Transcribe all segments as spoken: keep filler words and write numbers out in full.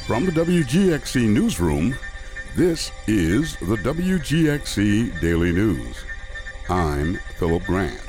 From the W G X C Newsroom, this is the W G X C Daily News. I'm Philip Grant.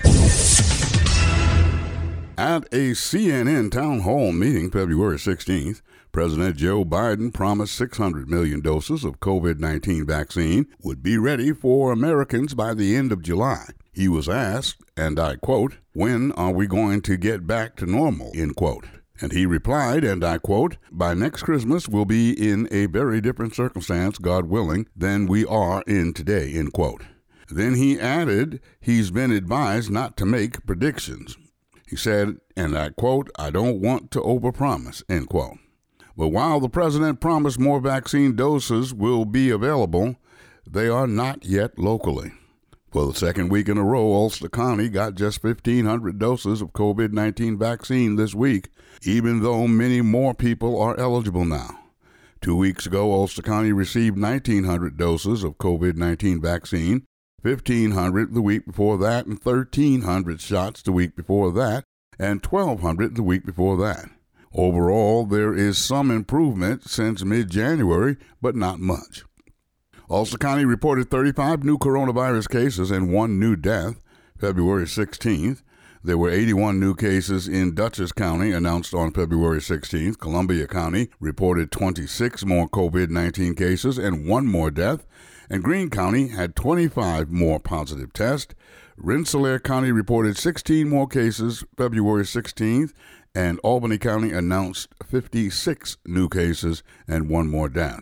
At a C N N town hall meeting February sixteenth, President Joe Biden promised six hundred million doses of covid nineteen vaccine would be ready for Americans by the end of July. He was asked, and I quote, "When are we going to get back to normal?" End quote. And he replied, and I quote, "By next Christmas, we'll be in a very different circumstance, God willing, than we are in today," end quote. Then he added he's been advised not to make predictions. He said, and I quote, "I don't want to overpromise," end quote. But while the president promised more vaccine doses will be available, they are not yet locally. For the second week in a row, Ulster County got just fifteen hundred doses of covid nineteen vaccine this week, even though many more people are eligible now. Two weeks ago, Ulster County received nineteen hundred doses of covid nineteen vaccine, fifteen hundred the week before that, and thirteen hundred shots the week before that, and twelve hundred the week before that. Overall, there is some improvement since mid-January, but not much. Ulster County reported thirty-five new coronavirus cases and one new death February sixteenth. There were eighty-one new cases in Dutchess County announced on February sixteenth. Columbia County reported twenty-six more covid nineteen cases and one more death. And Greene County had twenty-five more positive tests. Rensselaer County reported sixteen more cases February sixteenth. And Albany County announced fifty-six new cases and one more death.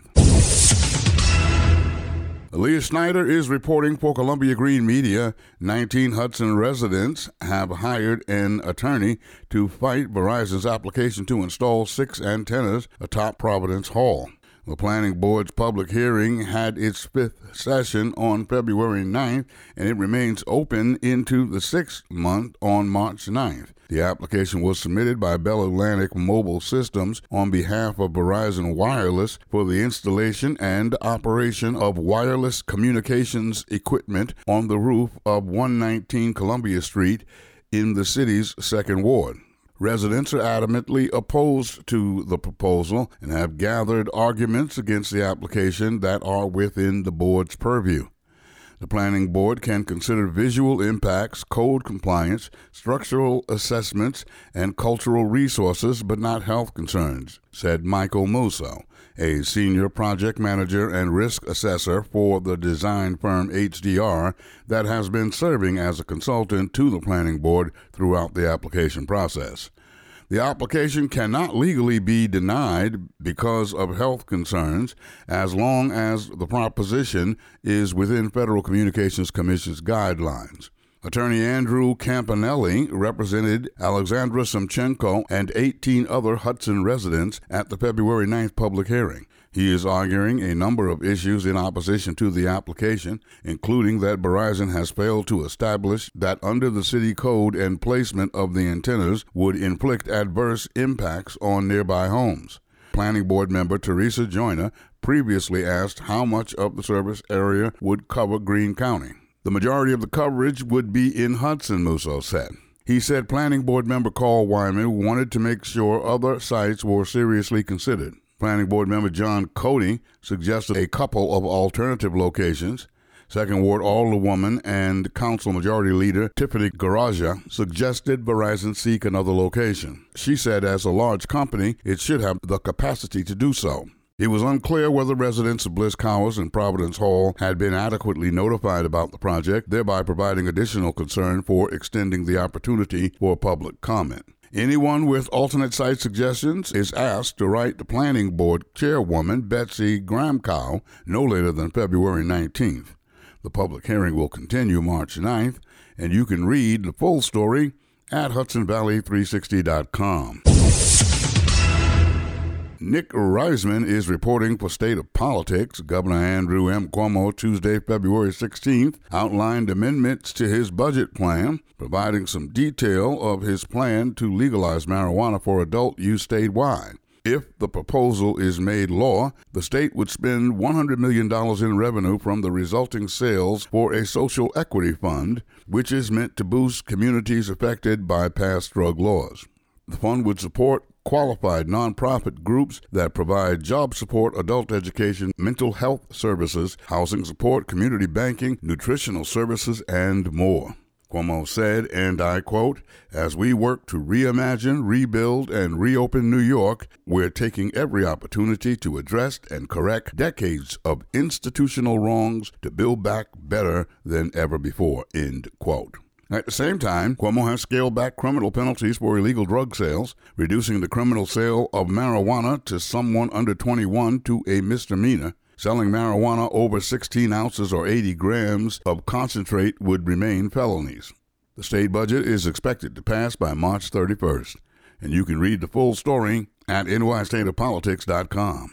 Leah Schneider is reporting for Columbia Green Media. nineteen Hudson residents have hired an attorney to fight Verizon's application to install six antennas atop Providence Hall. The Planning Board's public hearing had its fifth session on February ninth, and it remains open into the sixth month on March ninth. The application was submitted by Bell Atlantic Mobile Systems on behalf of Verizon Wireless for the installation and operation of wireless communications equipment on the roof of one nineteen Columbia Street in the city's second ward. Residents are adamantly opposed to the proposal and have gathered arguments against the application that are within the board's purview. The Planning Board can consider visual impacts, code compliance, structural assessments, and cultural resources, but not health concerns, said Michael Musso, a senior project manager and risk assessor for the design firm H D R that has been serving as a consultant to the Planning Board throughout the application process. The application cannot legally be denied because of health concerns as long as the proposition is within Federal Communications Commission's guidelines. Attorney Andrew Campanelli represented Alexandra Simchenko and eighteen other Hudson residents at the February ninth public hearing. He is arguing a number of issues in opposition to the application, including that Verizon has failed to establish that under the city code and placement of the antennas would inflict adverse impacts on nearby homes. Planning Board member Teresa Joyner previously asked how much of the service area would cover Greene County. The majority of the coverage would be in Hudson, Musso said. He said Planning Board member Carl Wyman wanted to make sure other sites were seriously considered. Planning Board member John Cody suggested a couple of alternative locations. Second Ward Alderwoman and Council Majority Leader Tiffany Garaja suggested Verizon seek another location. She said as a large company, it should have the capacity to do so. It was unclear whether residents of Bliss Cowers and Providence Hall had been adequately notified about the project, thereby providing additional concern for extending the opportunity for public comment. Anyone with alternate site suggestions is asked to write the Planning Board Chairwoman Betsy Gramkow no later than February nineteenth. The public hearing will continue March ninth, and you can read the full story at Hudson Valley three sixty dot com. Nick Reisman is reporting for State of Politics. Governor Andrew M. Cuomo Tuesday, February sixteenth, outlined amendments to his budget plan, providing some detail of his plan to legalize marijuana for adult use statewide. If the proposal is made law, the state would spend one hundred million dollars in revenue from the resulting sales for a social equity fund, which is meant to boost communities affected by past drug laws. The fund would support qualified nonprofit groups that provide job support, adult education, mental health services, housing support, community banking, nutritional services, and more. Cuomo said, and I quote, "As we work to reimagine, rebuild, and reopen New York, we're taking every opportunity to address and correct decades of institutional wrongs to build back better than ever before," end quote. At the same time, Cuomo has scaled back criminal penalties for illegal drug sales, reducing the criminal sale of marijuana to someone under twenty-one to a misdemeanor. Selling marijuana over sixteen ounces or eighty grams of concentrate would remain felonies. The state budget is expected to pass by March thirty-first, and you can read the full story at N Y State of Politics dot com.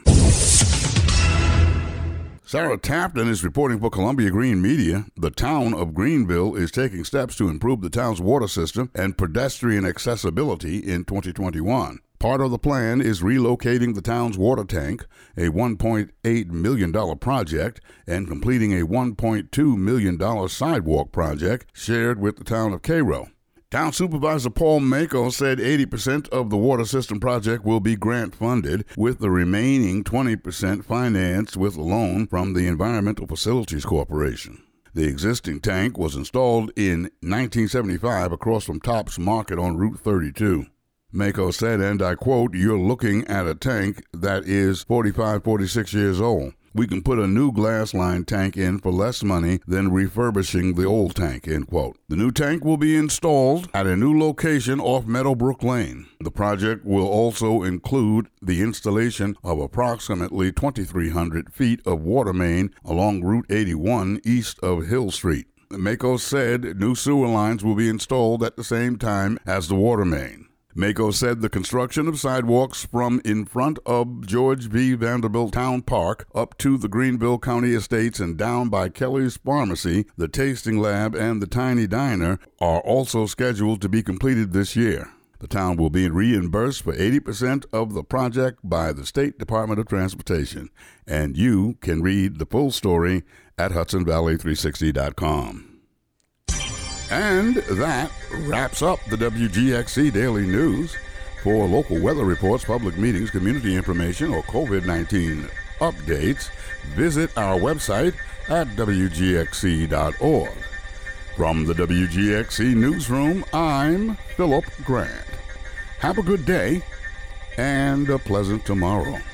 Sarah Tapton is reporting for Columbia Green Media. The town of Greenville is taking steps to improve the town's water system and pedestrian accessibility in twenty twenty-one. Part of the plan is relocating the town's water tank, a one point eight million dollars project, and completing a one point two million dollars sidewalk project shared with the town of Cairo. Town Supervisor Paul Mako said eighty percent of the water system project will be grant-funded, with the remaining twenty percent financed with a loan from the Environmental Facilities Corporation. The existing tank was installed in nineteen seventy-five across from Tops Market on Route thirty-two. Mako said, and I quote, "You're looking at a tank that is forty-five, forty-six years old. We can put a new glass-lined tank in for less money than refurbishing the old tank," end quote. The new tank will be installed at a new location off Meadowbrook Lane. The project will also include the installation of approximately twenty-three hundred feet of water main along Route eighty-one east of Hill Street. Mako said new sewer lines will be installed at the same time as the water main. Mako said the construction of sidewalks from in front of George V. Vanderbilt Town Park up to the Greenville County Estates and down by Kelly's Pharmacy, the Tasting Lab, and the Tiny Diner are also scheduled to be completed this year. The town will be reimbursed for eighty percent of the project by the State Department of Transportation. And you can read the full story at Hudson Valley three sixty dot com. And that wraps up the W G X C Daily News. For local weather reports, public meetings, community information, or COVID nineteen updates, visit our website at W G X C dot org. From the W G X C Newsroom, I'm Philip Grant. Have a good day and a pleasant tomorrow.